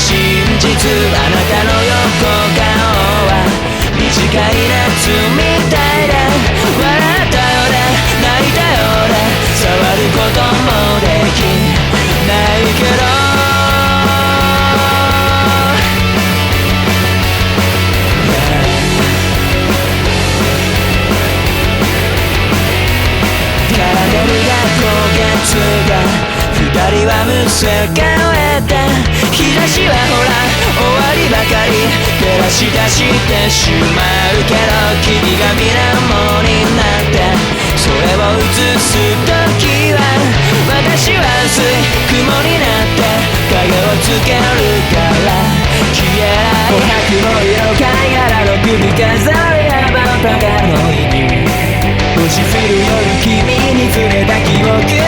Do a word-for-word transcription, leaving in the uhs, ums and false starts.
真実、あなたの横顔は短い夏みたいだ。笑ったようで泣いたようで触ることもできないけど、カラメルが焦げつが二人はむせかえて、日差しはほら終わりばかり照らし出してしまうけど、君が水面になってそれを映す時は私は薄い雲になって影をつけるから消えない琥珀の色貝殻の首飾り羽ばたかの意味、星降る夜君に触れた記憶